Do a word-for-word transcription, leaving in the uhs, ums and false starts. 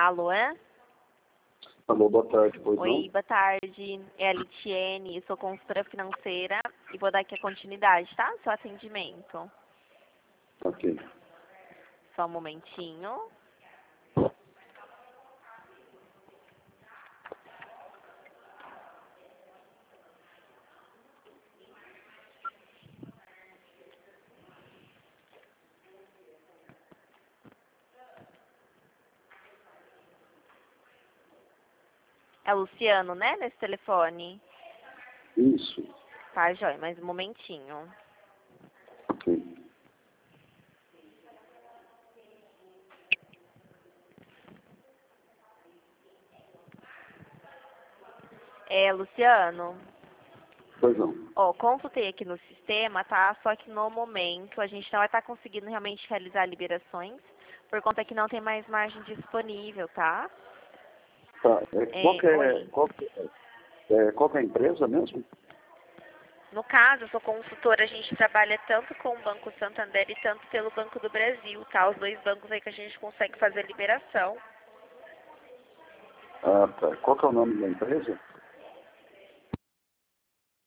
Alô, é? Alô, boa tarde, pois Oi, não? boa tarde. É a Litiene, sou consultora financeira e vou dar aqui a continuidade, tá? Seu atendimento. Ok. Só um momentinho. É o Luciano, né, nesse telefone? Isso. Tá, joia, mais um momentinho. Ok. É, Luciano, Pois não. ó, consultei aqui no sistema, tá? Só que no momento a gente não vai estar conseguindo realmente realizar liberações, por conta que não tem mais margem disponível, tá? Tá. É, qual É, que é, oi. qual que é, é, qual que é a empresa mesmo? No caso, eu sou consultora, a gente trabalha tanto com o Banco Santander e tanto pelo Banco do Brasil, tá? Os dois bancos aí que a gente consegue fazer liberação. Ah, tá. Qual que é o nome da empresa?